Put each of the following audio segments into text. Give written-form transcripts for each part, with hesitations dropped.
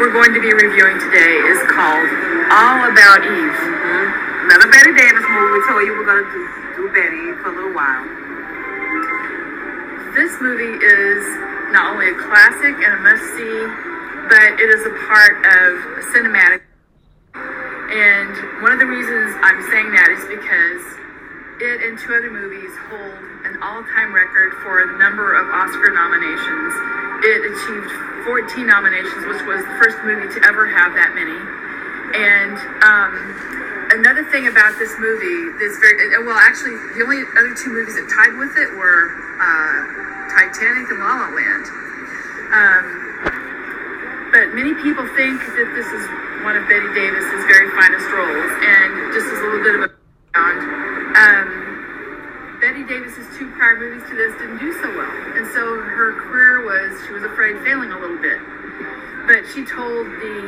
we're going to be reviewing today is called All About Eve. Mm-hmm. Another Bette Davis movie. We told you we're going to do Betty for a little while. This movie is not only a classic and a must-see, but it is a part of a cinematic. And one of the reasons I'm saying that is because it and two other movies hold an all-time record for the number of Oscar nominations. It achieved 14 nominations, which was the first movie to ever have that many. And another thing about this movie is actually, the only other two movies that tied with it were Titanic and La La Land. But many people think that this is one of Bette Davis's very finest roles. And just as a little bit of a background, Bette Davis's two prior movies to this didn't do so well. And so her career she was afraid failing a little bit. But she told the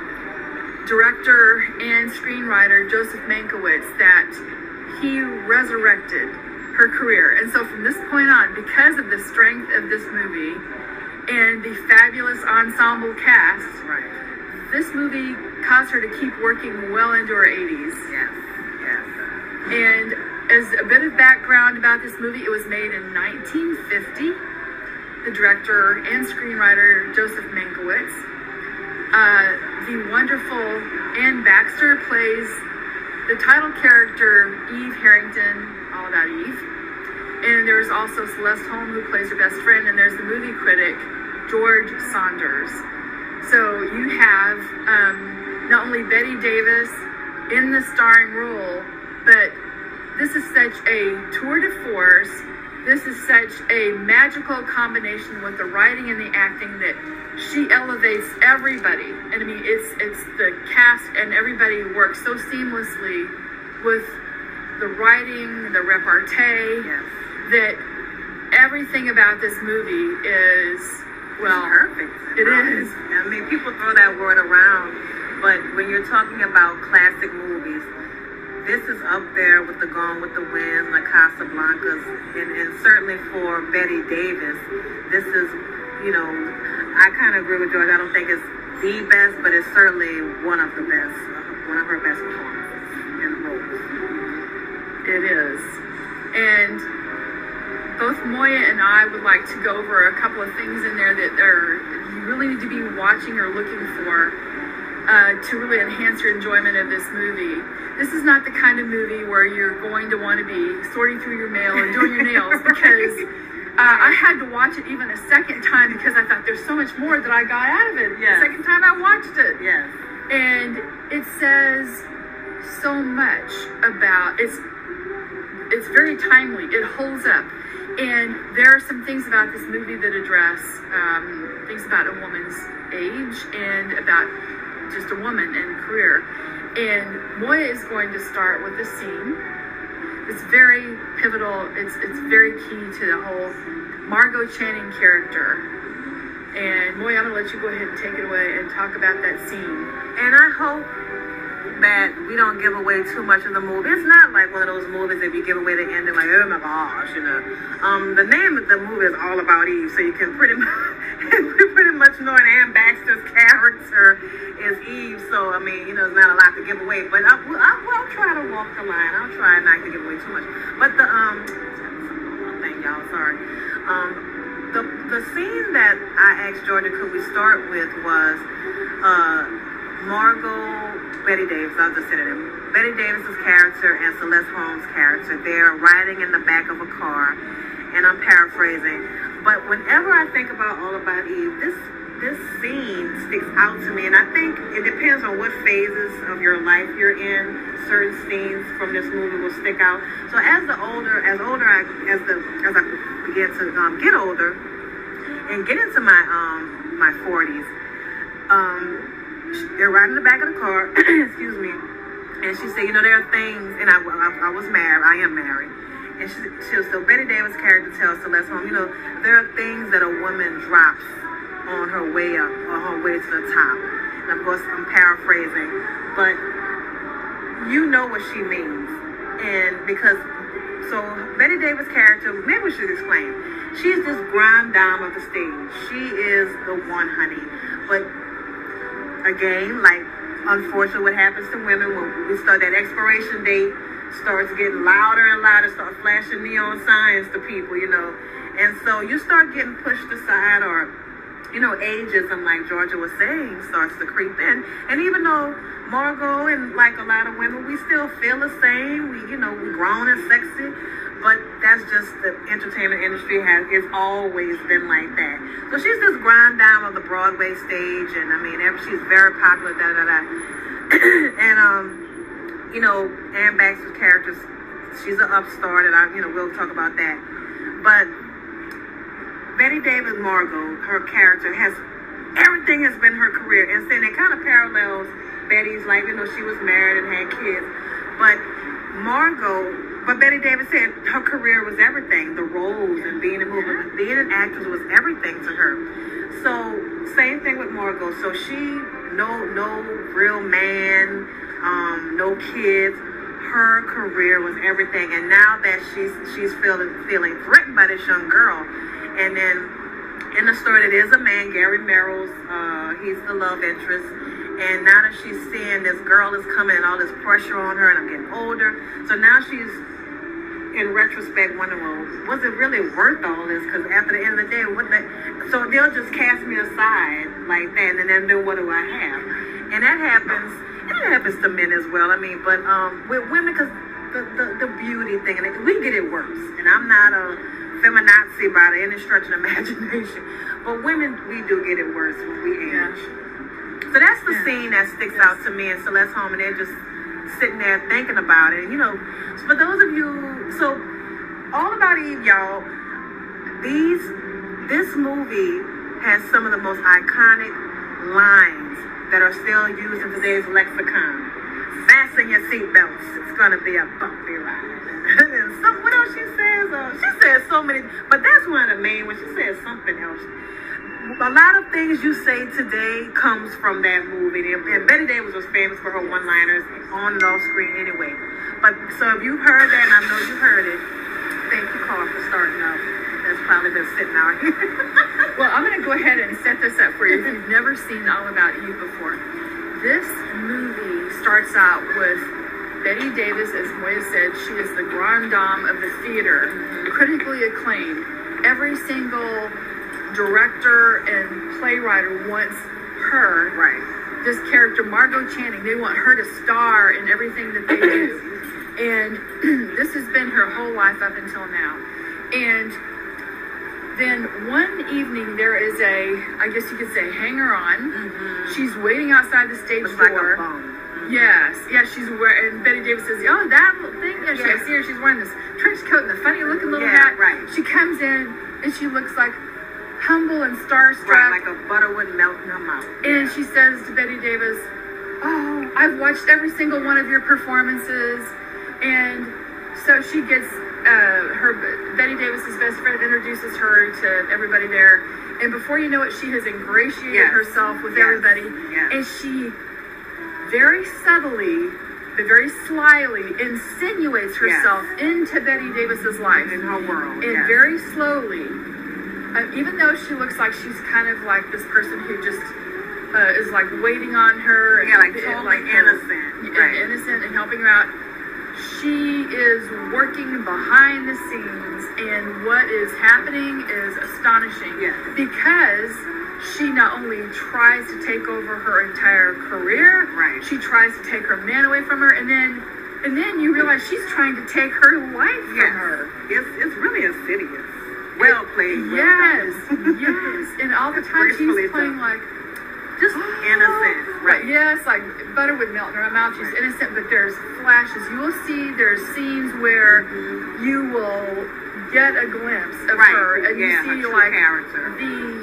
director and screenwriter Joseph Mankiewicz that he resurrected her career. And so from this point on, because of the strength of this movie and the fabulous ensemble cast, this movie caused her to keep working well into her 80s. Yes. And as a bit of background about this movie, it was made in 1950. The director and screenwriter Joseph Mankiewicz. The wonderful Anne Baxter plays the title character Eve Harrington, All About Eve. And there's also Celeste Holm, who plays her best friend, and there's the movie critic George Saunders. So you have not only Bette Davis in the starring role, but this is such a tour de force. This is such a magical combination with the writing and the acting that she elevates everybody. And I mean, it's the cast and everybody works so seamlessly with the writing, the repartee, that everything about this movie is, well, perfect. It is. I mean, people throw that word around, but when you're talking about classic movies, this is up there with the Gone with the Wind and the Casablancas, and certainly for Bette Davis, this is, I kind of agree with George. I don't think it's the best, but it's certainly one of the best, one of her best performances in the roles. It is. And both Moya and I would like to go over a couple of things in there that you really need to be watching or looking for to really enhance your enjoyment of this movie. This is not the kind of movie where you're going to want to be sorting through your mail and doing your nails, because I had to watch it even a second time because I thought there's so much more that I got out of it the second time I watched it. Yes. And it says so much about, it's very timely, it holds up. And there are some things about this movie that address things about a woman's age and about just a woman and career. And Moya is going to start with a scene. It's very pivotal. It's very key to the whole Margot Channing character. And Moya, I'm going to let you go ahead and take it away and talk about that scene. And I hope that we don't give away too much of the movie. It's not like one of those movies that you give away the ending, like, oh my gosh, The name of the movie is All About Eve, so you can pretty much know an Anne Baxter's character is Eve. So I mean, there's not a lot to give away, but I'll try to walk the line. I'll try not to give away too much. But thank y'all. Sorry. The scene that I asked Georgia could we start with was Bette Davis, I'll just say it. Bette Davis's character and Celeste Holmes' character, they're riding in the back of a car, and I'm paraphrasing. But whenever I think about All About Eve, this scene sticks out to me, and I think it depends on what phases of your life you're in. Certain scenes from this movie will stick out. So as I begin to get older and get into my 40s, they're riding in the back of the car, excuse me, and she said, there are things, and I was married, I am married, and so Bette Davis' character tells Celeste Holm, there are things that a woman drops on her way up, or her way to the top, and of course I'm paraphrasing, but you know what she means, and so Bette Davis' character, maybe we should explain, she's this grime dame of the stage, she is the one, honey, but again, like unfortunately what happens to women when we start that expiration date starts getting louder and louder, start flashing neon signs to people, and so you start getting pushed aside, or ageism, like Georgia was saying, starts to creep in. And even though Margot and like a lot of women, we still feel the same, we grown and sexy, but that's just the entertainment industry it's always been like that. So she's this grind down of the Broadway stage, and I mean, she's very popular, and Anne Baxter's character, she's an upstart, and we'll talk about that. But Bette Davis Margot, her character everything has been her career, and then it kind of parallels Betty's life, she was married and had kids, but Bette Davis said her career was everything. The roles and being in movies, being an actress was everything to her. So same thing with Margot. So she no real man, no kids. Her career was everything. And now that she's feeling threatened by this young girl, and then in the story, it is a man, Gary Merrills. He's the love interest. And now that she's seeing this girl is coming and all this pressure on her, and I'm getting older, so now she's, in retrospect, wondering, well, was it really worth all this? Because after the end of the day, so they'll just cast me aside like that, and then what do I have? And that happens, and it happens to men as well. I mean, but with women, because the beauty thing, and we get it worse. And I'm not a feminazi by any stretch of imagination, but women, we do get it worse when we age. Yeah. So that's the scene that sticks out to me, and Celeste Holm, and they're just sitting there thinking about it. So for those of you, so All About Eve, y'all, this movie has some of the most iconic lines that are still used in today's lexicon. Fasten your seatbelts. It's gonna be a bumpy ride. And what else she says? She says so many, but that's one of the main ones. She says something else. A lot of things you say today comes from that movie. And Bette Davis was famous for her one-liners on and off screen anyway. But so if you've heard that, and I know you heard it, thank you, Carl, for starting up. That's probably been sitting out here. Well, I'm going to go ahead and set this up for you if you've never seen All About Eve before. This movie starts out with Bette Davis, as Moya said. She is the grande dame of the theater, critically acclaimed. Every single director and playwright wants her, this character, Margot Channing, they want her to star in everything that they do. And this has been her whole life up until now. And then one evening there is I guess you could say, hanger-on. Mm-hmm. She's waiting outside the stage door. Like a Yes, she's wearing, and Bette Davis says, oh, that little thing? Yeah, I see her, she's wearing this trench coat and the funny looking little hat. Right. She comes in and she looks like humble and starstruck. Right, like a butterwood melt in her mouth. And she says to Bette Davis, oh, I've watched every single one of your performances. And so she gets Bette Davis's best friend introduces her to everybody there. And before you know it, she has ingratiated herself with everybody. Yes. And she very subtly, but very slyly insinuates herself into Bette Davis's life. In her world. And very slowly, even though she looks like she's kind of like this person who just is like waiting on her, totally innocent, innocent and helping her out, she is working behind the scenes, and what is happening is astonishing. Because she not only tries to take over her entire career, she tries to take her man away from her, and then you realize she's trying to take her life from her. It's really insidious. Well played. Yes. And all the time she's playing like just innocent. Right. Yes, like butter would melt in her mouth. She's innocent, but there's flashes. You will see there's scenes where you will get a glimpse of her, and you see like character.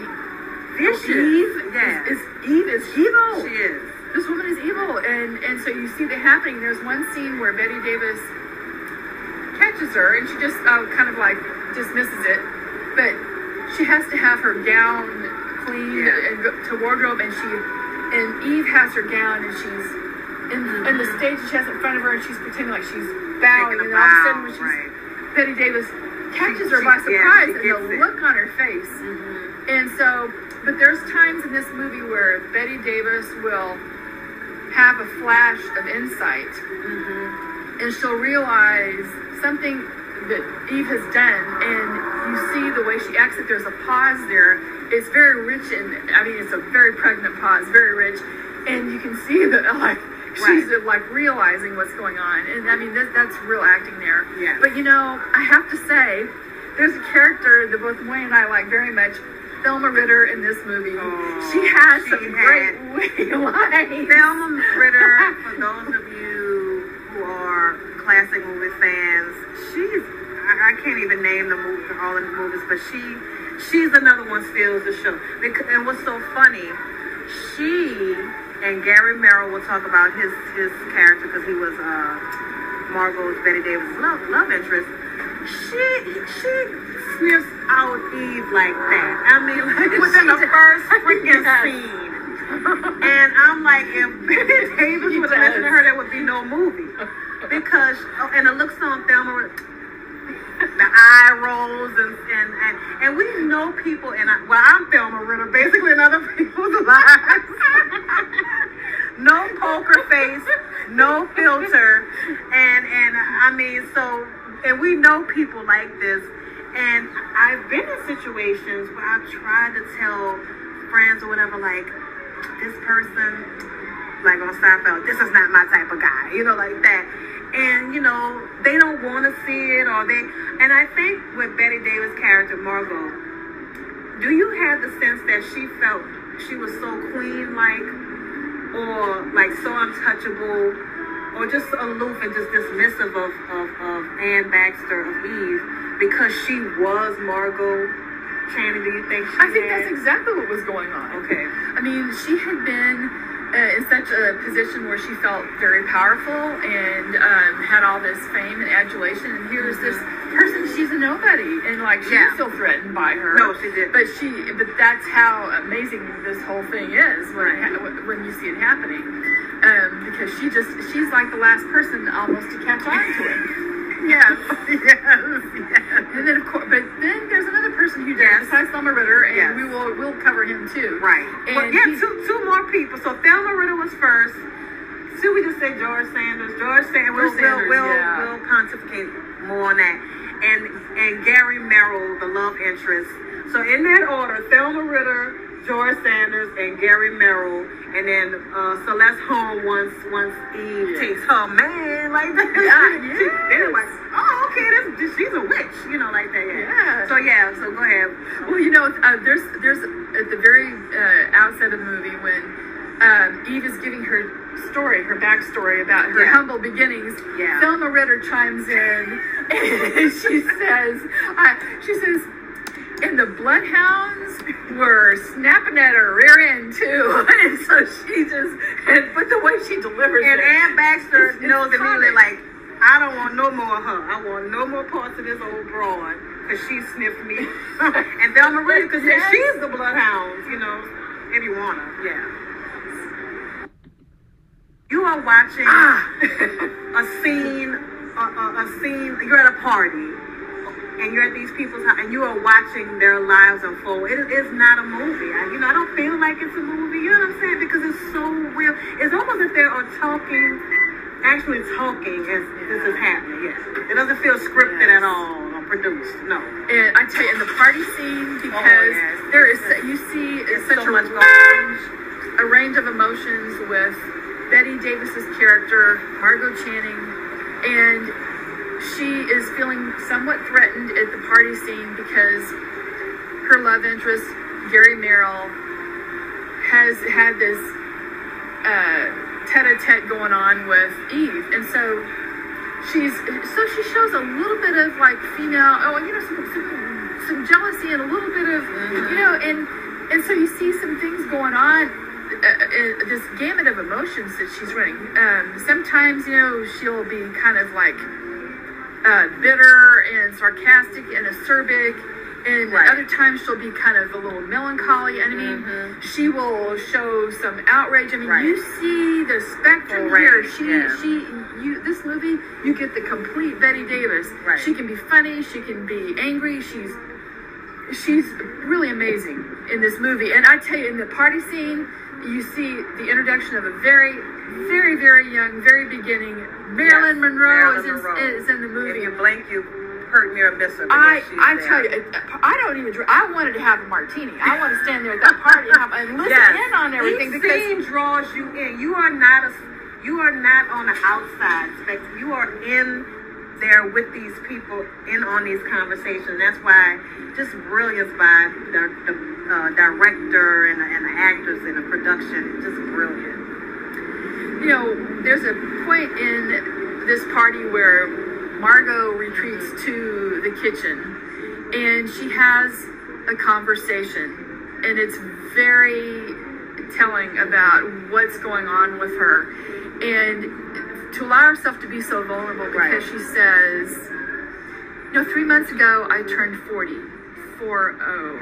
Eve is evil. She is. This woman is evil, and so you see that happening. There's one scene where Bette Davis catches her, and she just kind of like dismisses it, but she has to have her gown cleaned and go to wardrobe, and Eve has her gown, and she's in the stage she has in front of her, and she's pretending like she's bowing, and all of a sudden when Bette Davis catches her by surprise, and the look on her face. And so But there's times in this movie where Betty Davis will have a flash of insight, and she'll realize something that Eve has done, and you see the way she acts. That there's a pause there. It's very rich, and I mean, it's a very pregnant pause, very rich, and you can see that like she's like realizing what's going on, and I mean that's real acting there. Yeah. But you know, I have to say, there's a character that both Wayne and I like very much. Thelma Ritter in this movie. She has some great lines. Thelma Ritter, for those of you who are classic movie fans, I can't even name all of the movies, but she's another one steals the show. And what's so funny, she and Gary Merrill will talk about his character because he was Margot's, Betty Davis' love interest. She sniffs out Eve like that. I mean, like within the first freaking scene. And I'm like, if Betty Davis would have listened to her, there would be no movie. Because, and the looks on Thelma, the eye rolls, and we know people, I'm Thelma Ritter, basically in other people's lives. No poker face, no filter, and I mean, so, and we know people like this, and I've been in situations where I've tried to tell friends or whatever, like, this person, like on Seinfeld, this is not my type of guy, you know, like that. And, you know, they don't want to see it, and I think with Betty Davis' character, Margot, do you have the sense that she felt she was so queen-like, or like so untouchable, or just aloof and just dismissive of Anne Baxter, of Eve, because she was Margot Channing? Do you think I think that's exactly what was going on. Okay. I mean, she had been in such a position where she felt very powerful and had all this fame and adulation, and here's this person, she's a nobody, and like she didn't feel threatened by her. No, she didn't. But that's how amazing this whole thing is when you see it happening, because she's like the last person almost to catch on to it. Yes. And then but then there's another person who does, besides Thelma Ritter, and we'll cover him too. Right. And two more people. So Thelma Ritter was first. Should we just say George Sanders? We'll pontificate more on that. And Gary Merrill, the love interest. So in that order, Thelma Ritter, George Sanders, and Gary Merrill, and then Celeste Holm once Eve takes her man like that. They're like, oh, okay, she's a witch, you know, like that. So go ahead. Well, you know, there's at the very outset of the movie when Eve is giving her story, her backstory about her humble beginnings. Thelma Ritter chimes in and she says, and the bloodhounds were snapping at her rear end too. And so but the way she delivers it. And Anne Baxter knows immediately, like, I don't want no more of her. I want no more parts of this old broad, because she sniffed me. And Thelma Ritter, because she's the bloodhounds, you know, if you want her. You are watching a scene, you're at a party, and you're at these people's house, and you are watching their lives unfold. It is not a movie. I don't feel like it's a movie. You know what I'm saying? Because it's so real. It's almost as they are actually talking as this is happening. Yes. It doesn't feel scripted at all or produced. No. And I tell you, in the party scene, because there is, you see such so much a range of emotions with Betty Davis's character, Margot Channing, and she is feeling somewhat threatened at the party scene because her love interest, Gary Merrill, has had this tete-a-tete going on with Eve, and so she shows a little bit of like female, some jealousy and a little bit of, and so you see some things going on. This gamut of emotions that she's running. Sometimes, she'll be kind of like bitter and sarcastic and acerbic, and other times she'll be kind of a little melancholy. And I mean, she will show some outrage. I mean, you see the spectrum here. This movie, you get the complete Betty Davis. She can be funny. She can be angry. She's she's really amazing in this movie. And I tell you, in the party scene, you see the introduction of a very, very, very young, very beginning Marilyn Monroe is in the movie. If you blink, you hurt me or miss her. I tell you, I don't even drink. I wanted to have a martini. I want to stand there at that party and listen in on everything. Each scene draws you in. You are not on the outside. You are in there with these people, in on these conversations. That's why just brilliance by the director and the actors and the production. Just brilliant. You know, there's a point in this party where Margot retreats to the kitchen and she has a conversation, and it's very telling about what's going on with her, and to allow herself to be so vulnerable, because she says, you know, 3 months ago I turned 40, 4-0,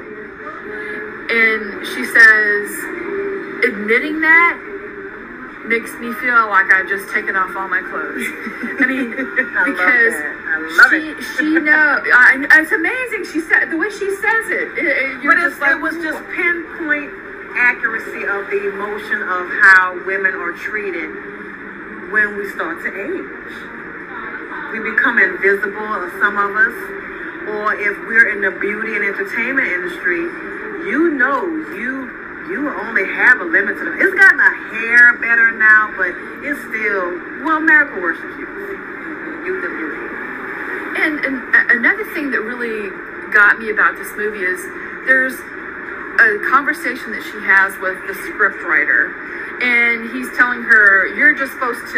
and she says, admitting that makes me feel like I've just taken off all my clothes. I mean, because she knows. It's amazing. She said the way she says it. It was just pinpoint accuracy of the emotion of how women are treated when we start to age. We become invisible, some of us, or if we're in the beauty and entertainment industry, you know you only have a limit to them. It's gotten a hair better now, but it's still, well, America worships you. You the beauty. And another thing that really got me about this movie is there's a conversation that she has with the scriptwriter, and he's telling her, you're the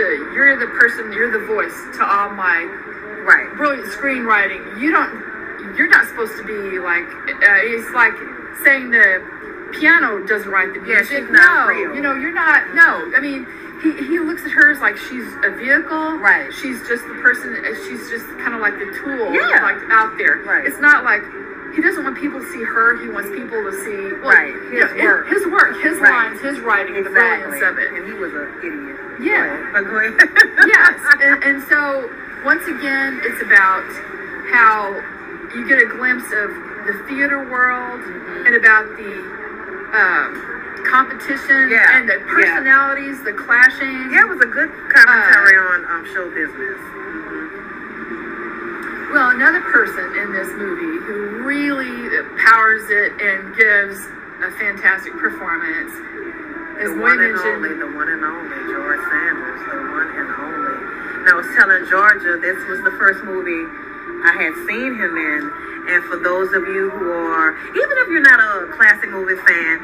voice to all my brilliant screenwriting. You're not supposed to be like, it's like saying the piano doesn't write the music. Yeah, she's not real. You know, you're not. No, I mean, he looks at her as like she's a vehicle. Right. She's just the person. She's just kind of like the tool. Yeah. Like out there. Right. It's not like he doesn't want people to see her. He wants people to see his work, his lines, his writing, the brilliance of it. And he was an idiot. Yeah. But go ahead. Yes. And so once again, it's about how you get a glimpse of the theater world and about the competition and the personalities, the clashing. Yeah, it was a good commentary on show business. Well, another person in this movie who really powers it and gives a fantastic performance is the one and only George Sanders, the one and only. And I was telling Georgia, this was the first movie I had seen him in. And for those of you who are, even if you're not a classic movie fan,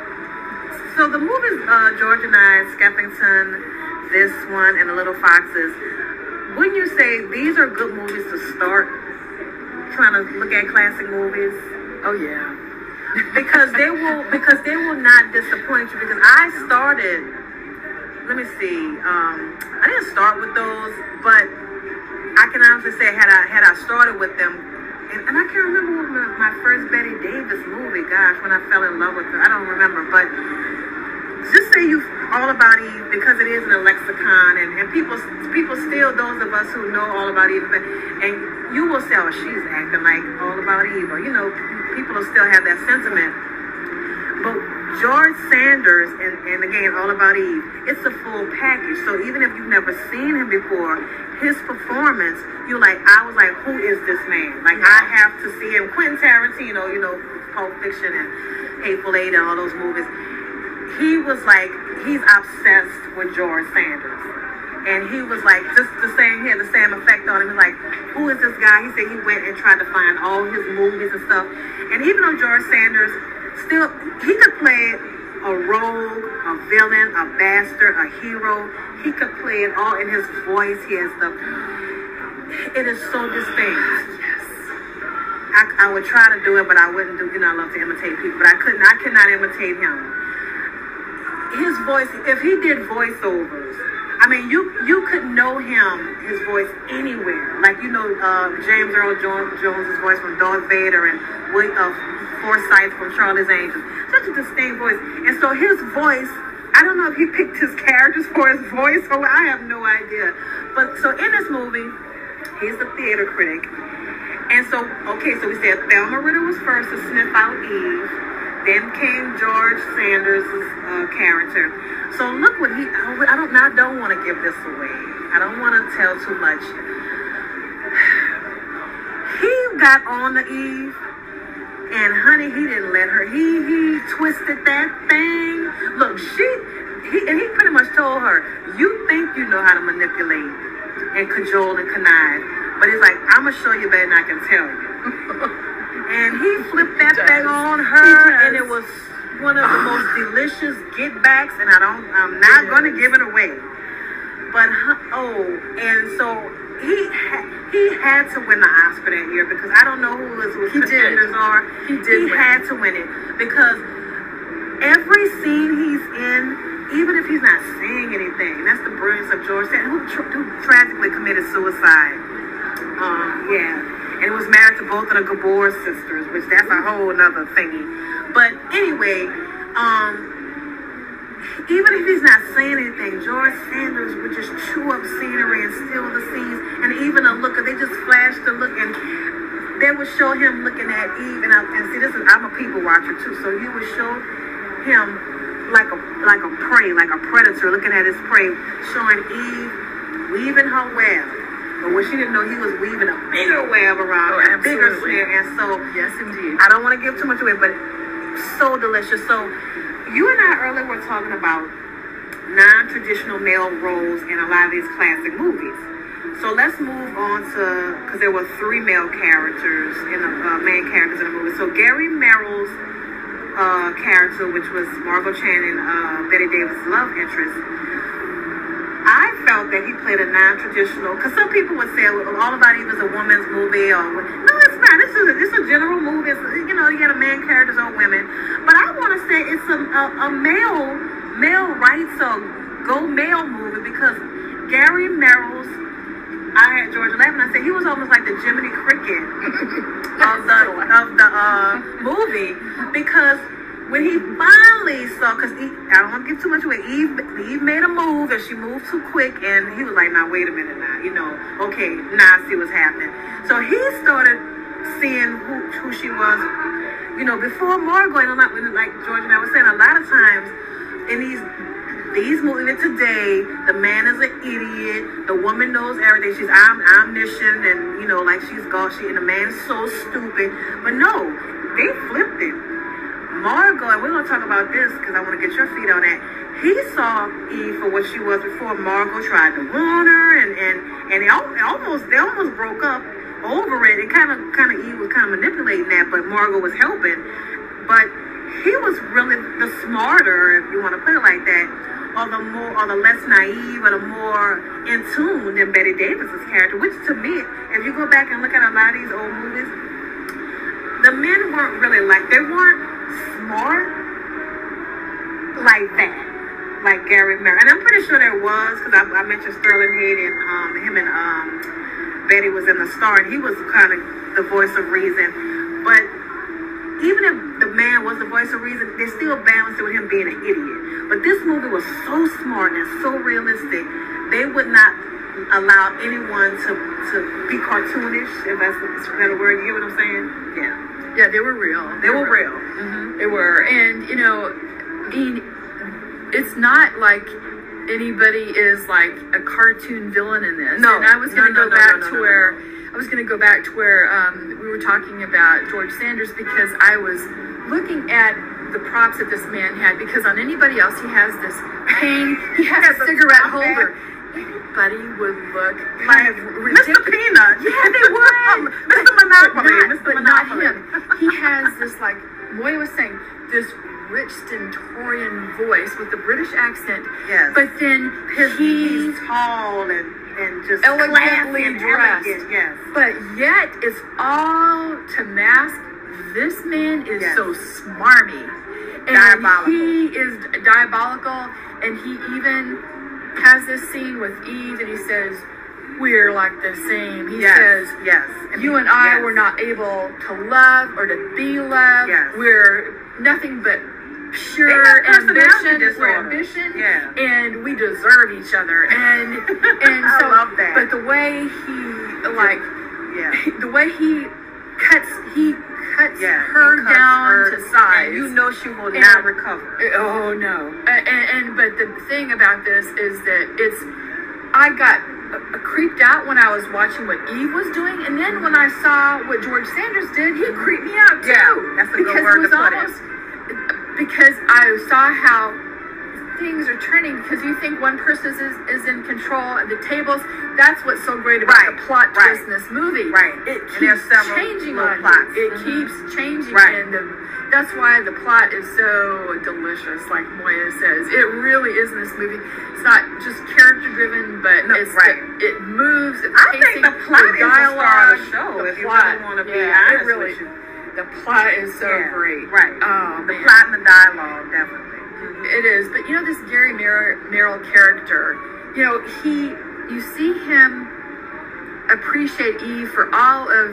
so the movies, George and I, Skeffington, this one, and The Little Foxes, wouldn't you say these are good movies to start trying to look at classic movies? Oh yeah. because they will not disappoint you. Because I started, let me see, I didn't start with those, but I can honestly say had I started with them. And I can't remember my first Betty Davis movie, gosh, when I fell in love with her. I don't remember, but just say you All About Eve, because it is in a lexicon, and people still, those of us who know All About Eve, and you will say, oh, she's acting like All About Eve, or, you know, people will still have that sentiment. But George Sanders, and again, All About Eve, it's a full package. So even if you've never seen him before, his performance, I was like, who is this man? Like, I have to see him. Quentin Tarantino, you know, Pulp Fiction and Hateful Eight and all those movies. He was like, he's obsessed with George Sanders. And he was like, just the same, he had the same effect on him. He was like, who is this guy? He said he went and tried to find all his movies and stuff. And even though George Sanders, still, he could play a rogue, a villain, a bastard, a hero. He could play it all in his voice. He has it is so distinct. Yes. I would try to do it, but I wouldn't do, I love to imitate people, but I could not imitate him. His voice, if he did voiceovers, I mean, you could know his voice anywhere. Like, James Earl Jones' voice from Darth Vader and Forsyth from Charlie's Angels. Such a distinct voice. And so his voice, I don't know if he picked his characters for his voice, or I have no idea. But so in this movie, he's a theater critic. And so, okay, so we said Thelma Ritter was first to sniff out Eve. Then came George Sanders' character. So look what I don't want to give this away. I don't want to tell too much. He got on to Eve, and honey, he didn't let her. He twisted that thing. Look, he pretty much told her, you think you know how to manipulate and cajole and connive, but he's like, I'm gonna show you better than I can tell you. And he flipped that thing on her, and it was one of the most delicious get backs, and I'm not gonna give it away. But and so he had to win the Oscar that year, because I don't know who his contenders are. He had to win it, because every scene he's in, even if he's not saying anything, that's the brilliance of George Sanders, who tragically committed suicide. And he was married to both of the Gabor sisters, which that's a whole nother thingy. But anyway, even if he's not saying anything, George Sanders would just chew up scenery and steal the scenes, and even a look, they just flashed the look, and they would show him looking at Eve, and see, I'm a people watcher too, so he would show him like a prey, like a predator looking at his prey, showing Eve weaving her web. But what she didn't know, he was weaving a bigger web around, a bigger snare. And so, yes, indeed. I don't want to give too much away, but so delicious. So, you and I earlier were talking about non-traditional male roles in a lot of these classic movies. So let's move on to, because there were 3 male characters main characters in the movie. So Gary Merrill's character, which was Margot Channing, Betty Davis' love interest, I felt that he played a non-traditional, because some people would say, well, All About Eve is a woman's movie, or no, it's not. It's a general movie. It's, you got a man characters or women. But I want to say it's a male rights or go male movie, because Gary Merrill's I had George laughing. I said he was almost like the Jiminy Cricket of the movie, because when he finally saw, because I don't want to give too much away, Eve made a move, and she moved too quick, and he was like, now wait a minute now, okay, now I see what's happening. So he started seeing who she was, before Margot, and like George and I were saying, a lot of times in these movies today, the man is an idiot, the woman knows everything, she's omniscient, and like she's gauchy, and the man is so stupid. But no, they flipped it. Margot, and we're going to talk about this because I want to get your feet on that. He saw Eve for what she was before Margot tried to warn her, and they almost broke up over it. And kind of Eve was kind of manipulating that, but Margot was helping. But he was really the smarter, if you want to put it like that, or the less naive, or the more in tune than Betty Davis's character. Which to me, if you go back and look at a lot of these old movies, the men weren't really they weren't smart like that, like Gary Merrill. And I'm pretty sure there was, because I mentioned Sterling Hayden, him and Betty was in The Star, and he was kind of the voice of reason. But even if the man was the voice of reason, they still balanced it with him being an idiot. But this movie was so smart and so realistic, they would not allow anyone to be cartoonish, if that's a word. You get what I'm saying? Yeah, they were real. They were real. Mm-hmm. They were. And, it's not like anybody is like a cartoon villain in this. No. And I was going to go back to where we were talking about George Sanders, because I was looking at the props that this man had, because on anybody else he has this cane, he has a cigarette holder. Anybody would look kind of ridiculous. Mr. Peanut. Yeah, they would. Mr. Monopoly. But not him. He has this, like Moya was saying, this rich stentorian voice with the British accent. Yes. But then he's tall and just elegantly dressed. Elegant, yes. But yet it's all to mask. This man is so smarmy. And diabolical. He is diabolical, and he even has this scene with Eve, and he says, we're like the same. He says, you and I were not able to love or to be loved. Yes. Like nothing but pure ambition. We're ambition, and we deserve each other. And I so, love that. But the way he the way he cuts her cuts down her, to size. And you know she will not recover. Oh no! But the thing about this is that I got creeped out when I was watching what Eve was doing, and then when I saw what George Sanders did, he creeped me out too. Yeah, that's a good word to put it. Because I saw how things are turning, because you think one person is in control at the tables. That's what's so great about the plot twist in this movie. Right. It And keeps changing on plots. you. It keeps changing, Right. and that's why the plot is so delicious, like Moya says. It really is in this movie. It's not just character driven, but it moves. It's I think the plot is the star of the show. If you really want to be honest with you. The plot is so great. Right. Oh, the plot and the dialogue, definitely. It is. But you know, this Gary Merrill character, you know, you see him appreciate Eve for all of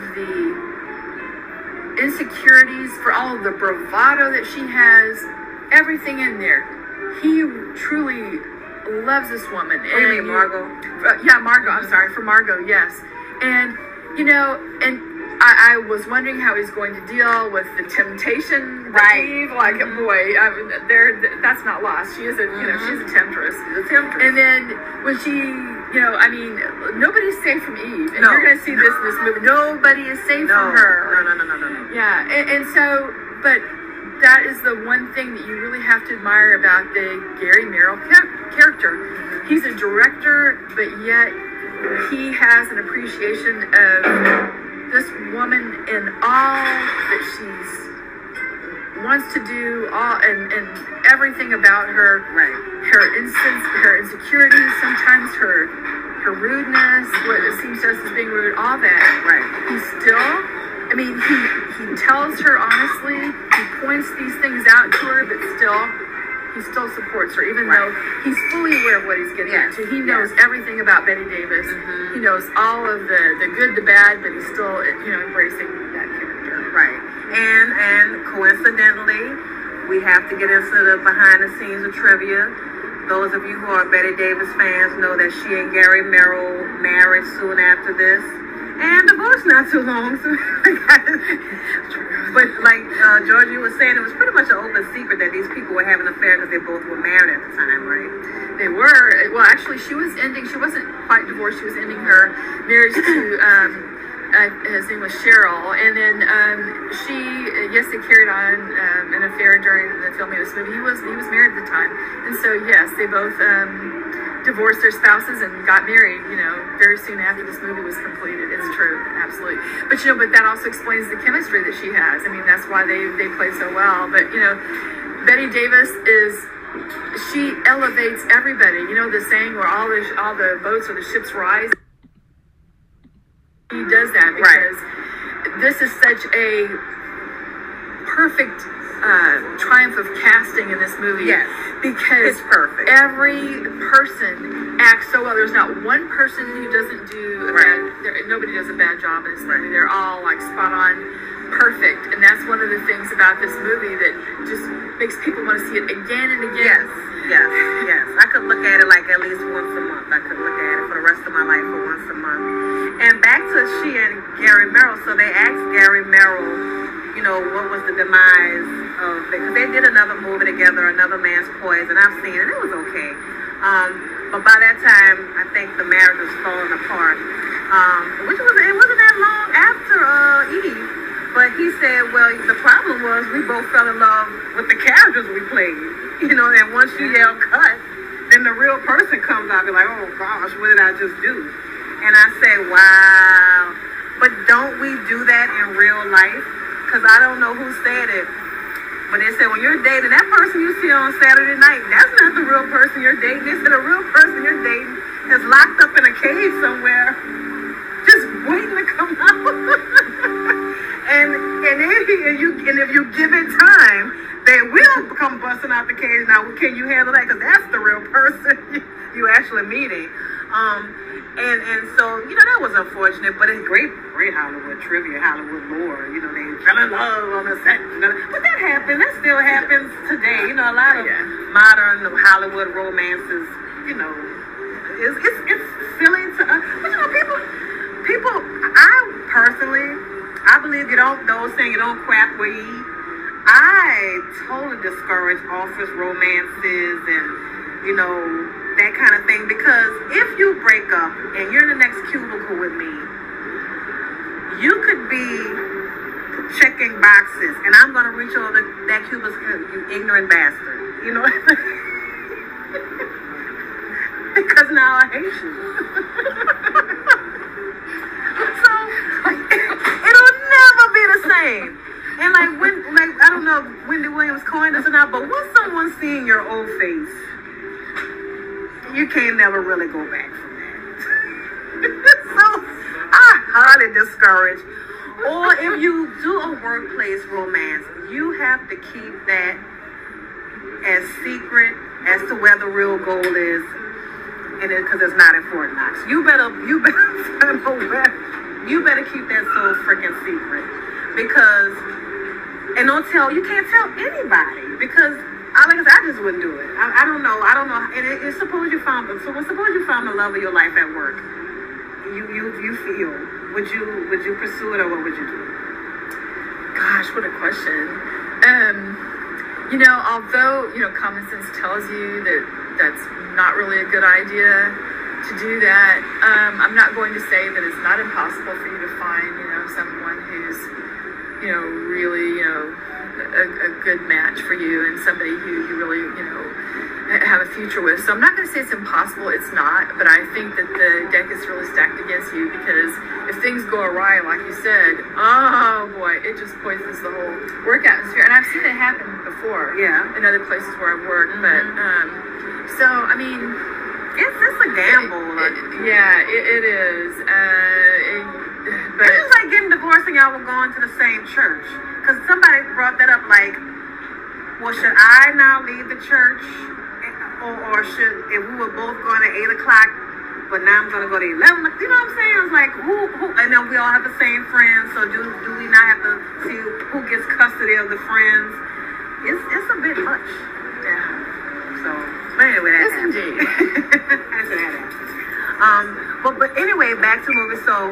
the insecurities, for all of the bravado that she has, everything in there. He truly loves this woman. Oh, you mean Margot? Yeah, Margot. I'm sorry, for Margot, yes. And, you know, and I was wondering how he's going to deal with the temptation, Eve. Like, boy, I mean, that's not lost. She is a, you know, she's a temptress. And then when she, you know, I mean, nobody's safe from Eve, and you're going to see this in this movie. Nobody is safe from her. No. Yeah, and so, but that is the one thing that you really have to admire about the Gary Merrill character. He's a director, but yet he has an appreciation of this woman in all that she's wants to do, all and everything about her, her insecurities, sometimes her rudeness, what it seems to us as being rude, all that. He still, I mean, he tells her honestly, he points these things out to her, but he still supports her, even though he's fully aware of what he's getting into. He knows everything about Bette Davis. He knows all of the good, the bad, but he's still, you know, embracing that character. Right. And coincidentally, we have to get into the behind the scenes of trivia. Those of you who are Bette Davis fans know that she and Gary Merrill married soon after this. And divorced not too long. But like Georgia was saying, it was pretty much an open secret that these people were having an affair because they both were married at the time, right? They were. Well, actually, she wasn't quite divorced. She was ending her marriage to, his name was Cheryl. And then they carried on an affair during the filming of this movie. He was married at the time. And so, yes, they both divorced their spouses and got married, you know, very soon after this movie was completed. It's true, absolutely. But, you know, but that also explains the chemistry that she has. I mean, that's why they play so well. But, you know, Bette Davis she elevates everybody. You know the saying where all the boats or the ships rise? He does that because this is such a perfect triumph of casting in this movie. Yes. Because it's perfect. Every person acts so well. There's not one person who doesn't do nobody does a bad job in this movie. They're all like spot on, perfect. And that's one of the things about this movie that just makes people want to see it again and again. Yes. I could look at it like at least once a month. I could look at it for the rest of my life for once a month. And back to she and Gary Merrill. So they asked Gary Merrill, you know, what was the demise of it? Because they did another movie together, Another Man's Poison. I've seen it. It was okay. But by that time, I think the marriage was falling apart. It wasn't that long after Eve. But he said, well, the problem was we both fell in love with the characters we played. You know, and once you yell cut, then the real person comes out and be like, oh gosh, what did I just do? And I say, wow. But don't we do that in real life? Because I don't know who said it. But they said when you're dating, that person you see on Saturday night, that's not the real person you're dating. They said the real person you're dating is locked up in a cage somewhere, just waiting to come out. and if you give it time, they will come busting out the cage. Now, can you handle that? Because that's the real person you actually meeting. And so, you know, that was unfortunate, but it's great Hollywood trivia, Hollywood lore. You know, they fell in love on the set. But that happens. That still happens today. You know, a lot of modern Hollywood romances, you know, it's silly to us. But, you know, people, I personally, I believe those saying you don't crap where you eat. I totally discourage office romances and, that kind of thing, because if you break up and you're in the next cubicle with me, you could be checking boxes and I'm going to reach over that cubicle, you ignorant bastard. You know what I mean? Because now I hate you. So it'll never be the same. And I don't know if Wendy Williams coined this or not, but once someone's seeing your old face, you can't never really go back from that. So I highly discourage. Or if you do a workplace romance, you have to keep that as secret as to where the real goal is, and because it's not in Fort Knox. You better keep that so freaking secret, because you can't tell anybody, because like I said, I just wouldn't do it. I don't know. And suppose you found the love of your life at work. You feel, would you pursue it, or what would you do? Gosh, what a question. Although, common sense tells you that that's not really a good idea to do that, I'm not going to say that it's not impossible for you to find, someone who's, really, a good match for you, and somebody who you really, have a future with. So I'm not going to say it's impossible. It's not, but I think that the deck is really stacked against you, because if things go awry, like you said, oh boy, it just poisons the whole work atmosphere. And I've seen it happen before, in other places where I've worked. But so I mean, it's a gamble. It is. But it's just like getting divorced and y'all were going to the same church. Because somebody brought that up, like, well, should I now leave the church? Or if we were both going at 8 o'clock, but now I'm going to go to 11 o'clock? You know what I'm saying? It's like, who, and then we all have the same friends, so do we not have to see who gets custody of the friends? It's a bit much. Yeah. So, but anyway, that's indeed. That's what that happened. But anyway, back to the movie. So,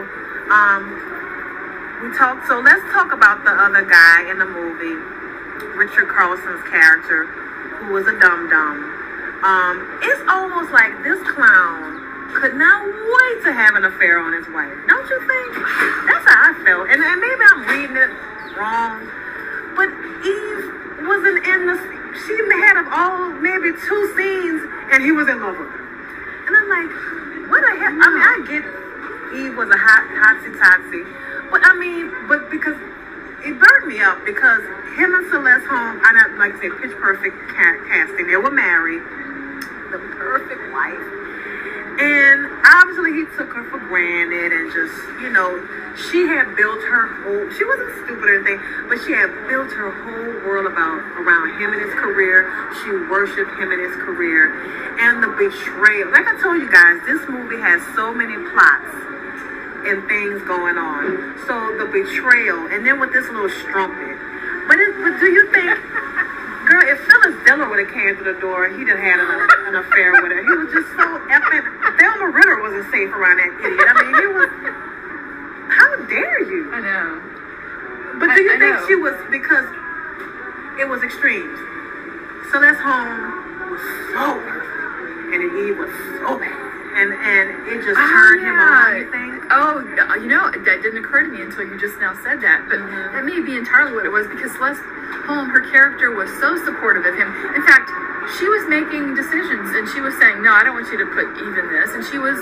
let's talk about the other guy in the movie, Richard Carlson's character, who was a dum-dum. It's almost like this clown could not wait to have an affair on his wife. Don't you think? That's how I felt. And maybe I'm reading it wrong, but Eve wasn't she had of all maybe 2 scenes, and he was in love with her. And I'm like, what the hell? I mean, I get Eve was a hotsy-totsy, but because it burned me up, because him and Celeste Holm, I not like to say pitch perfect casting. They were married, the perfect wife, and obviously he took her for granted, and just, she had built her whole, she wasn't stupid or anything, but she had built her whole world around him and his career. She worshipped him and his career, and the betrayal. Like I told you guys, this movie has so many plots and things going on. So the betrayal, and then with this little strumpet. But do you think, girl, if Phyllis Diller would have came to the door, he'd have had an affair with her. He was just so effing. Thelma Ritter wasn't safe around that idiot. I mean, he was. How dare you? I know. But do you think she was, because it was extremes? Celeste Holm was so perfect, and Eve was so bad. And it just turned him on, you think? Oh, that didn't occur to me until you just now said that. But that may be entirely what it was, because Celeste Holm, her character, was so supportive of him. In fact, she was making decisions, and she was saying, no, I don't want you to put Eve in this. And she was,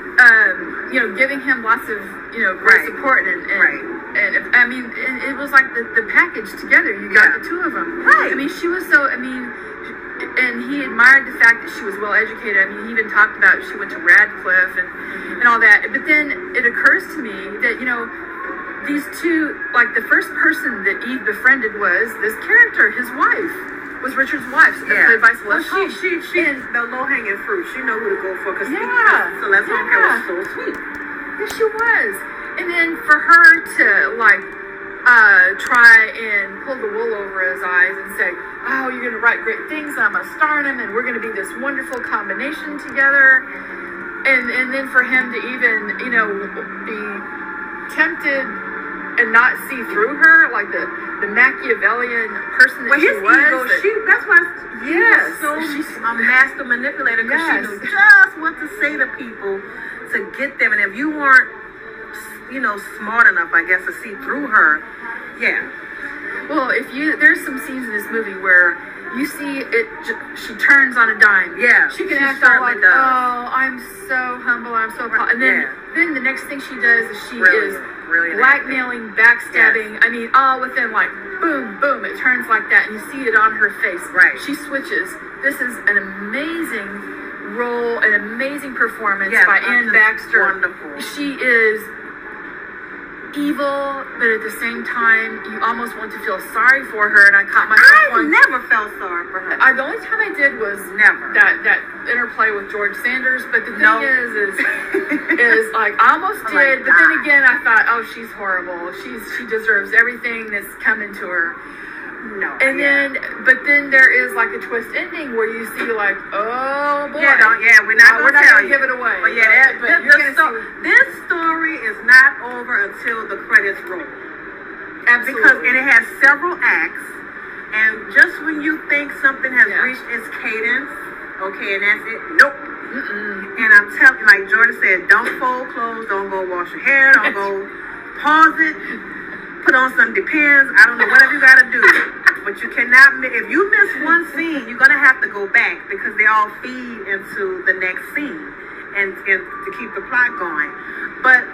giving him lots of, great support. And it was like the package together. You got the two of them. Right. I mean, she was so, and he admired the fact that she was well educated. I mean, he even talked about she went to Radcliffe and all that. But then it occurs to me that, these two, like, the first person that Eve befriended was this character, his wife, was Richard's wife, played by Celeste Holm. She the low-hanging fruit. She knew who to go for, because Celeste Holm was so sweet. Yes, she was. And then for her to, try and pull the wool over his eyes and say, oh, you're going to write great things, and I'm going to star in them, and we're going to be this wonderful combination together. And then for him to even, be tempted and not see through her, like the Machiavellian person that Well, she his was. ego, that's why Yes, she's a master manipulator, because Yes. she knew just what to say to people to get them. And if you weren't, smart enough, I guess, to see through her, yeah. Well, there's some scenes in this movie where you see she turns on a dime. Yeah, she can she act all certainly like, does. oh, I'm so humble, I'm so and then Yeah. then the next thing she does is she Brilliant, is brilliant blackmailing, backstabbing. I mean, all within like boom, boom, it turns like that, and you see it on her face. Right. She switches. This is an amazing role, an amazing performance Yeah, by Ann just Baxter. wonderful. She is evil, but at the same time, you almost want to feel sorry for her. And I caught myself I going. never felt sorry for her. The only time I did was Never. that interplay with George Sanders. But the thing No. is like I almost I'm did, like, but then God. again I thought, oh, she's horrible. She deserves everything that's coming to her. No. And yeah. then there is like a twist ending where you see like, oh boy, we're not we're gonna not tell gonna you. give it away. But yeah, but you're gonna see. this story is not over until the credits roll. Absolutely. And it has several acts, and just when you think something has reached its cadence, okay, and that's it, nope. And I'm telling you, like Jordan said, don't fold clothes, don't go wash your hair, don't go pause it, put on some Depends, I don't know, whatever you gotta do. But you cannot, if you miss one scene, you're gonna have to go back, because they all feed into the next scene, and to keep the plot going. But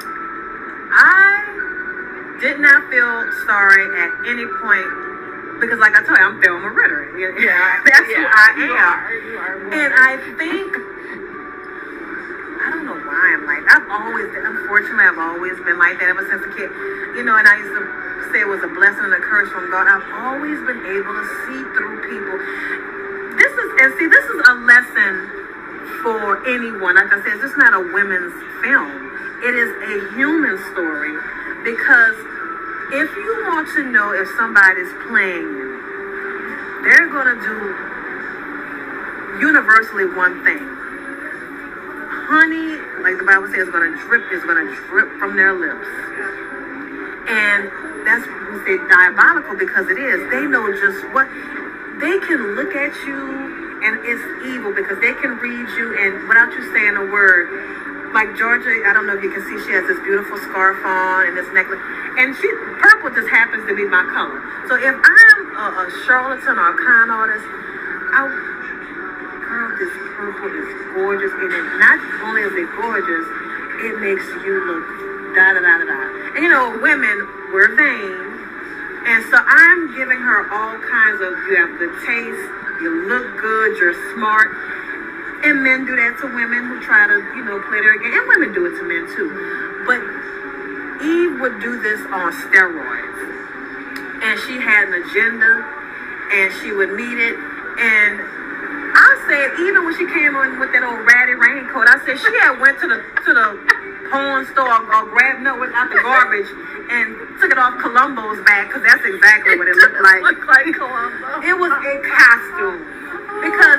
I did not feel sorry at any point, because like I told you, I'm Thelma Ritter. Yeah, That's who I am. You are. And I think, I don't know why I'm like, unfortunately, I've always been like that ever since a kid. And I used to say it was a blessing and a curse from God. I've always been able to see through people. This is a lesson for anyone. Like I said, it's just not a women's film. It is a human story, because if you want to know if somebody's playing you, they're going to do universally one thing. Honey, like the Bible says, is going to drip from their lips. And that's what we say diabolical, because it is. They know just what, they can look at you and it's evil, because they can read you, and without you saying a word. Like Georgia, I don't know if you can see, she has this beautiful scarf on and this necklace. And purple just happens to be my color. So if I'm a charlatan or a con artist, girl, this purple is gorgeous. And it, not only is it gorgeous, it makes you look da-da-da-da-da. And women, we're vain. And so I'm giving her all kinds of, you have good taste, you look good, you're smart. And men do that to women who try to, play their game. And women do it to men too. But Eve would do this on steroids. And she had an agenda, and she would meet it. And I said, even when she came on with that old ratty raincoat, I said she had went to the pawn store or grabbed out the garbage and took it off Columbo's back, because that's exactly what it looked like. Looked like Columbo. It was a costume. Because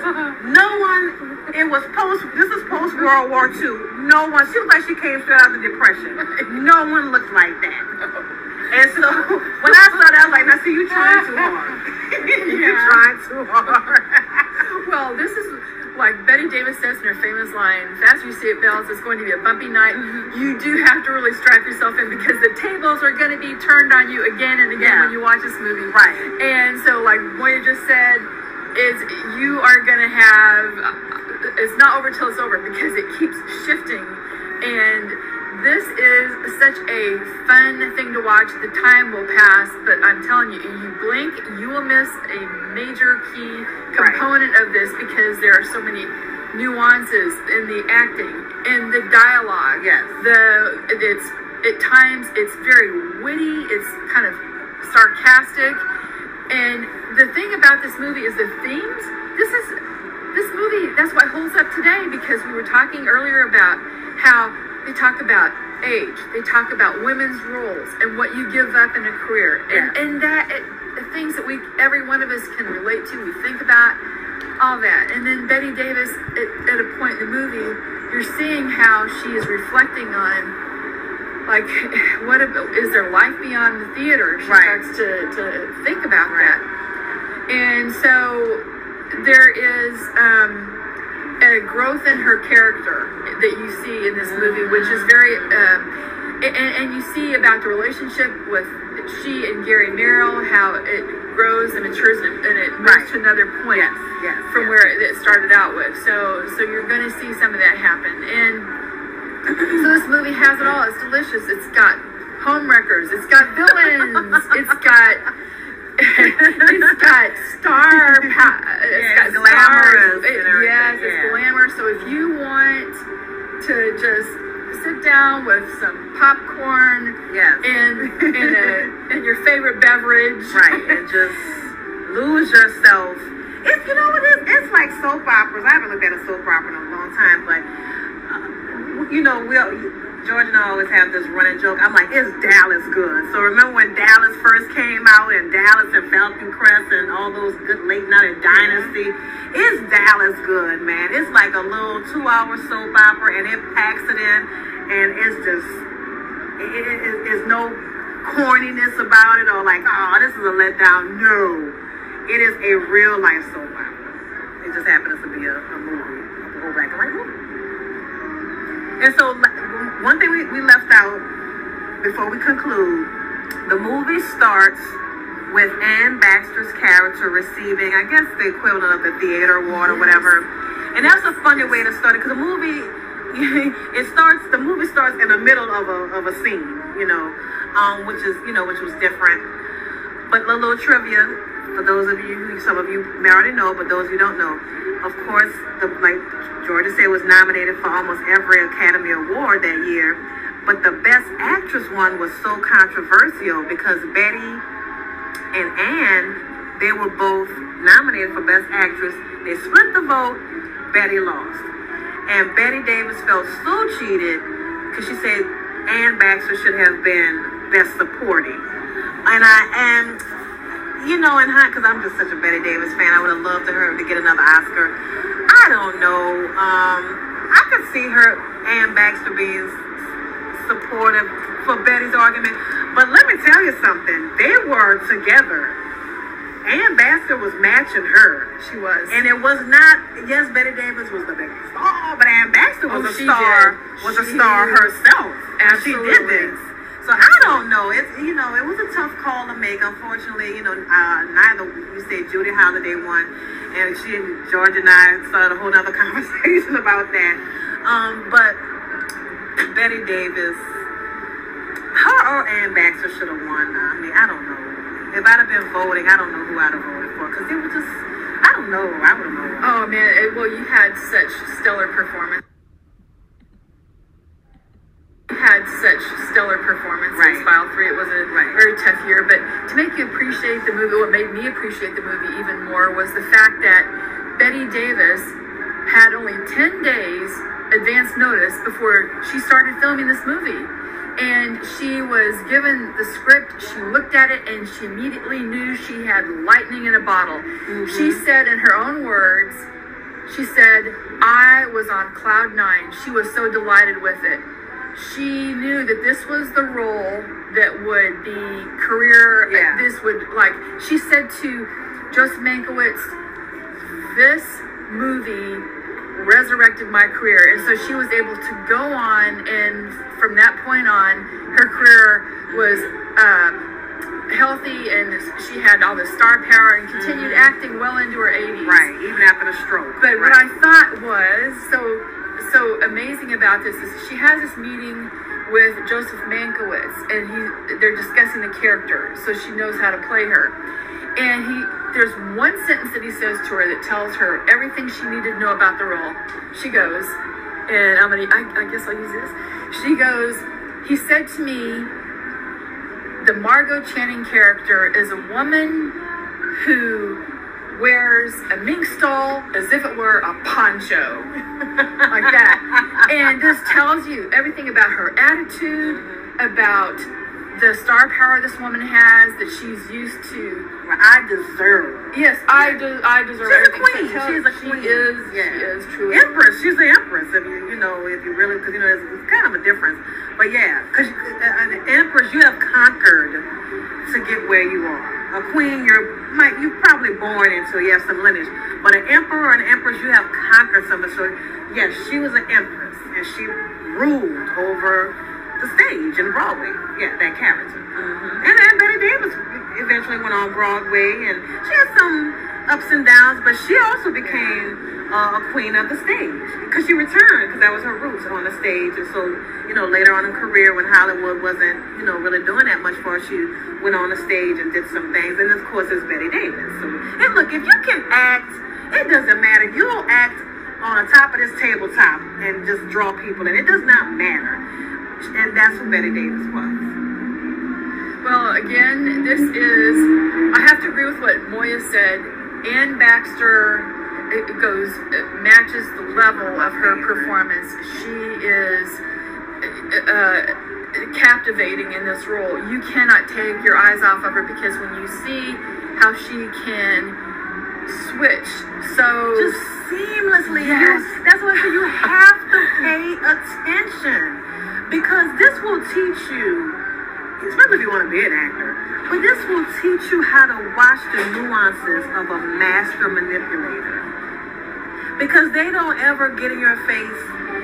this is post World War II. No one, she looked like she came straight out of the Depression. No one looked like that. And so when I saw that, I was like, now see, you trying too hard. You're trying too hard. Well, this is like Betty Davis says in her famous line, fasten your seatbelts, it's going to be a bumpy night. You do have to really strap yourself in, because the tables are going to be turned on you again and again when you watch this movie. Right. And so like Moya just said, is you are going to have, it's not over till it's over, because it keeps shifting. And this is such a fun thing to watch. The time will pass, but I'm telling you, you blink, you will miss a major key component of this, because there are so many nuances in the acting, in the dialogue. Yes. At times it's very witty, it's kind of sarcastic. And the thing about this movie is the themes. This movie, that's what holds up today, because we were talking earlier about how they talk about age, they talk about women's roles and what you give up in a career, and things that every one of us can relate to. We think about all that, and then Betty Davis at a point in the movie, you're seeing how she is reflecting on like, is there life beyond the theater? She starts to think about that. And so there is a growth in her character that you see in this movie, which is very, and you see about the relationship with she and Gary Merrill, how it grows and matures and it moves to another point from where it started out with. So you're going to see some of that happen. And so this movie has it all. It's delicious. It's got homewreckers. It's got villains. It's got star power. It's got glamorous. It's glamorous. So if you want to just sit down with some popcorn and your favorite beverage, and just lose yourself. It's, you know what it is? It's like soap operas. I haven't looked at a soap opera in a long time, but you know, George and I always have this running joke. I'm like, is Dallas good? So remember when Dallas first came out, and Dallas and Falcon Crest and all those good late night and Dynasty? Is Dallas good, man? It's like a little 2-hour soap opera, and it packs it in, and it's just, it's no corniness about it, or like, oh, this is a letdown. No, it is a real life soap opera. It just happens to be a movie, a whole black and white movie. And so one thing we left out before we conclude, the movie starts with Anne Baxter's character receiving, I guess, the equivalent of the theater award or whatever. And that's a funny way to start it, because the movie starts in the middle of a scene, you know, which was different. But a little trivia for those of you, some of you may already know, but those who don't know, of course, like Georgia said, was nominated for almost every Academy Award that year. But the Best Actress one was so controversial because Betty and Anne, they were both nominated for Best Actress. They split the vote. Betty lost. And Betty Davis felt so cheated because she said Anne Baxter should have been Best Supporting. And you know, because I'm just such a Betty Davis fan, I would have loved her to get another Oscar. I don't know. I could see Anne Baxter being supportive for Betty's argument. But let me tell you something. They were together. Anne Baxter was matching her. She was. And it was not, yes, Betty Davis was the biggest star, but Anne Baxter was a star herself. Absolutely. She did this. So I don't know. It was a tough call to make. Unfortunately, neither, you say Judy Holliday won, and she and George and I started a whole other conversation about that. But Betty Davis, her or Anne Baxter should have won. I mean, I don't know. If I'd have been voting, I don't know who I'd have voted for, because it was just, I don't know. I would have known. Oh man, well, you had such stellar performance. File 3. It was a very tough year, but to make you appreciate the movie, what made me appreciate the movie even more was the fact that Betty Davis had only 10 days advance notice before she started filming this movie. And she was given the script, she looked at it, and she immediately knew she had lightning in a bottle. Mm-hmm. She said in her own words, she said, I was on cloud 9. She was so delighted with it. She knew that this was the role that would be career. Yeah. This would, like, she said to Joseph Mankiewicz, this movie resurrected my career. And so she was able to go on, and from that point on, her career was healthy, and she had all the star power and continued acting well into her 80s. Right, even after the stroke. But what I thought was so amazing about this is she has this meeting with Joseph Mankiewicz, and they're discussing the character, so she knows how to play her. And there's one sentence that he says to her that tells her everything she needed to know about the role. She goes, and I guess I'll use this. She goes, he said to me, the Margot Channing character is a woman who wears a mink stole as if it were a poncho. Like that. And this tells you everything about her attitude, about the star power this woman has, that she's used to. Well, I deserve. Yes, I deserve. She's a queen. She's a queen. She is truly empress. She's the empress. if you really, because it's kind of a difference. But yeah, because an empress, you have conquered to get where you are. A queen, you're probably born into, you have some lineage. But an emperor or an empress, you have conquered something. So yes, she was an empress, and she ruled over the stage in Broadway. Yeah, that character. Mm-hmm. And then Betty Davis eventually went on Broadway, and she had some ups and downs, but she also became a queen of the stage because she returned, because that was her roots on the stage. And so, later on in her career, when Hollywood wasn't, really doing that much for her, she went on the stage and did some things. And of course, it's Betty Davis. So, and look, if you can act, it doesn't matter. You'll act on the top of this tabletop and just draw people in. It does not matter. And that's what Betty Davis was. Well, again, this is, I have to agree with what Moya said. Anne Baxter, it matches the level of her performance. She is captivating in this role. You cannot take your eyes off of her, because when you see how she can switch just seamlessly. Yes. That's why you have to pay attention, because this will teach you, especially if you want to be an actor, but this will teach you how to watch the nuances of a master manipulator. Because they don't ever get in your face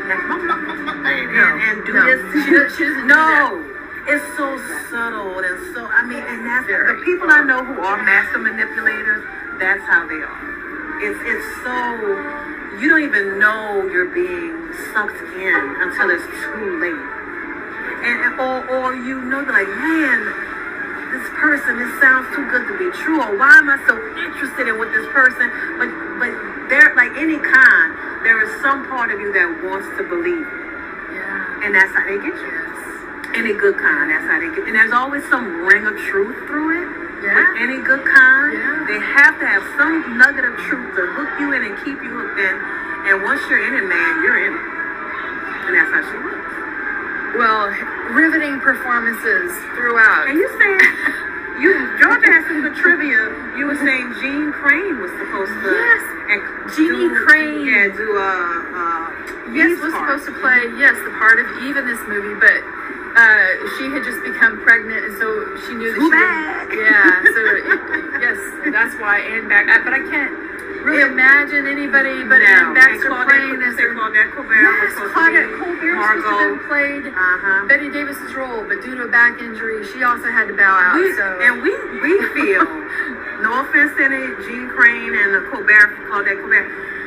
and do this. She doesn't do that. It's so subtle and so, and that's the people I know who are master manipulators, that's how they are. It's so, you don't even know you're being sucked in until it's too late. Or you're like, man, this person, this sounds too good to be true, or why am I so interested in with this person? But there, like any con, there is some part of you that wants to believe it. Yeah. And that's how they get you. Yes. Any good con, that's how they get. And there's always some ring of truth through it. Yeah. With any good con, yeah, they have to have some nugget of truth to hook you in and keep you hooked in. And once you're in it, man, you're in it. And that's how she was. Well, riveting performances throughout. And you said, Georgia had some good trivia. You were saying Jean Crane was supposed to. Yes. And Jeannie Crane. Yeah, do yes, was supposed to play, the part of Eve in this movie, but she had just become pregnant, and so she knew that Too she bad. yes, that's why Anne Baxter. But I can't really imagine anybody but Anne Baxter playing as her. Claudette Colbert was supposed Claudette to be Colbert was supposed to have been played Betty Davis's role, but due to a back injury, she also had to bow out. We feel, no offense to any Jean Crane and Claudette Colbert,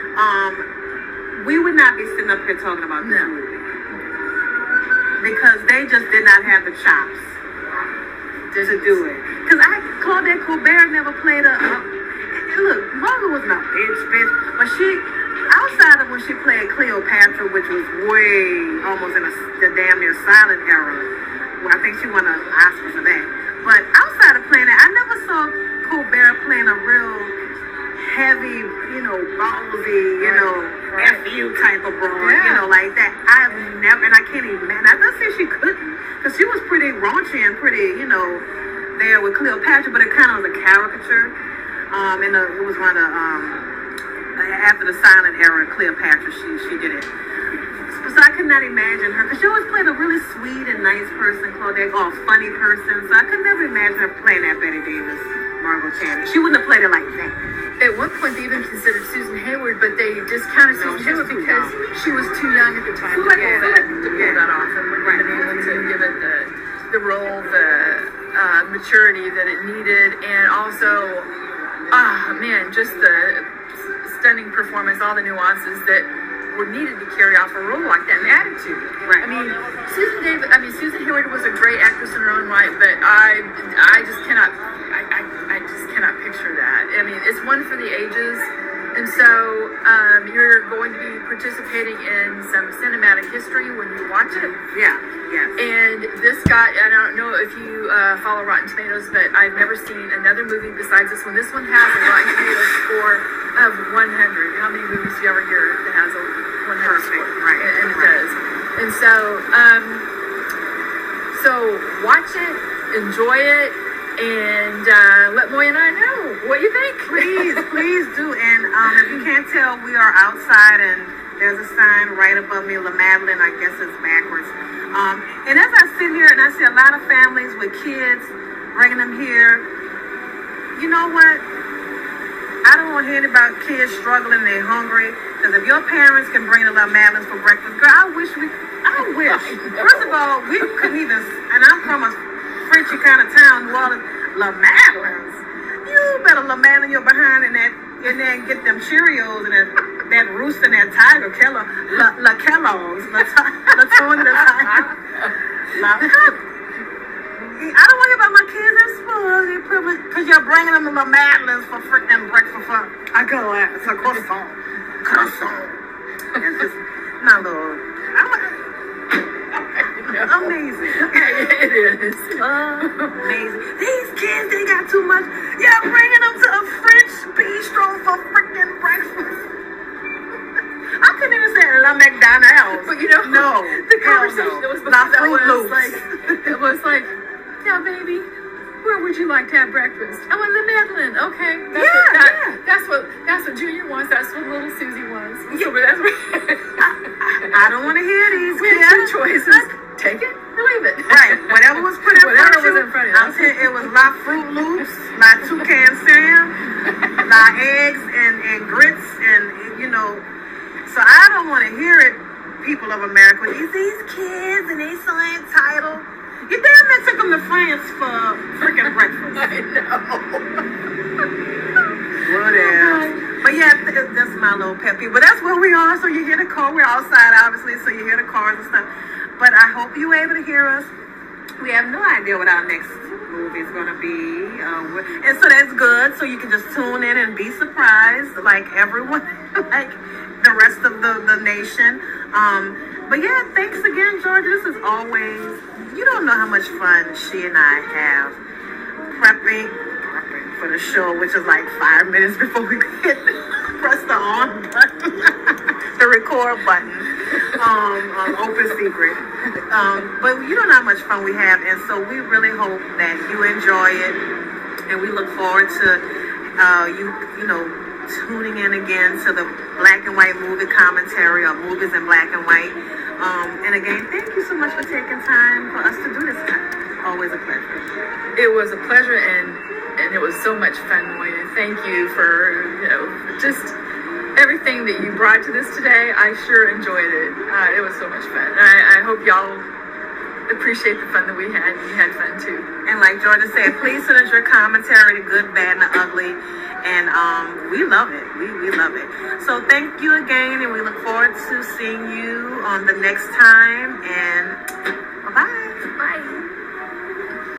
we would not be sitting up here talking about this movie, because they just did not have the chops to do it. Because Claudette Colbert never played look, Margaret was not bitch, but she, outside of when she played Cleopatra, which was way almost in the damn near silent era, well, I think she won an Oscar for that. But outside of playing that, I never saw Colbert playing a real heavy, ballsy, F.U. type of broad, like that. I've never, and I can't even, I don't say she couldn't, because she was pretty raunchy and pretty, there with Cleopatra, but it kind of was a caricature. It was one of after the silent era, Cleopatra, she did it. So I could not imagine her, because she always played a really sweet and nice person, Claudette, or a funny person. So I could never imagine her playing that Betty Davis, Margot Channing. She wouldn't have played it like that. At one point, they even considered Susan Hayward, but they discounted Susan Hayward because she was too young at the time to pull that off, and wouldn't have been able to give it the role, the maturity that it needed, and also, just the stunning performance, all the nuances that were needed to carry off a role like that, and attitude. Right. Susan Hayward was a great actress in her own right, but I just cannot picture that. It's one for the ages, and so you're going to be participating in some cinematic history when you watch it. Yeah. And this got, I don't know if you follow Rotten Tomatoes, but I've never seen another movie besides this one. This one has a Rotten Tomatoes score of 100. How many movies do you ever hear that has a 100 score? Right. And it does. And so watch it, enjoy it, and let Moya and I know what you think. Please do. And if you can't tell, we are outside, and There's a sign right above me, La Madeline. I guess it's backwards. And as I sit here and I see a lot of families with kids, bringing them here, you know what? I don't want to hear about kids struggling and they're hungry. Because if your parents can bring the La Madeleines for breakfast, girl, I wish. First of all, we couldn't even, and I'm from a Frenchy kind of town, New Orleans, La Madeleines. You better La Madeline your behind in there and get them Cheerios and that Rooster and that Tiger Keller, La Kellogg's, La Tony, La Tiger. I don't worry about my kids at school because you're bringing them to La Madeleines for freaking breakfast. I go at it's a croissant. It's just my little. Amazing. It is. Amazing. These kids, they got too much. Yeah, bringing them to a French bistro for freaking breakfast. I couldn't even say La McDonald's. But you know, no. The conversation that was before that was like, it was like, yeah, baby, where would you like to have breakfast? I went La Madeline. Okay. That's what Junior wants. That's what little Susie wants. So that's what I don't want to hear these. We had two choices. Take it or leave it. Right. Whatever was put in front of you. I'm saying it was La Fruit Loops, La Toucan Sam, La eggs and grits, and you know. So I don't want to hear it, people of America. These kids and they so entitled. You damn near took them to France for freaking breakfast. I know. Whatever. But yeah, that's my little pet peeve. But that's where we are. So you hear the car. We're outside, obviously, so you hear the cars and stuff. But I hope you're able to hear us. We have no idea what our next movie is going to be. And so that's good. So you can just tune in and be surprised, like everyone, like the rest of the nation. But yeah, thanks again, Georgia. This is always, you don't know how much fun she and I have prepping for the show, which is like 5 minutes before we press the on button, the record button, open secret. But you don't know how much fun we have, and so we really hope that you enjoy it, and we look forward to you know, tuning in again to the black and white movie commentary or movies in black and white. And again, thank you so much for taking time for us to do this time. Always a pleasure. It was a pleasure, and it was so much fun, Moya. Thank you for, you know, just everything that you brought to this today. I sure enjoyed it. It was so much fun. I hope y'all appreciate the fun that we had. You had fun too. And like Georgia said, please send us your commentary, the good, bad, and the ugly. And we love it. We love it. So thank you again, and we look forward to seeing you on the next time. And bye-bye. Bye.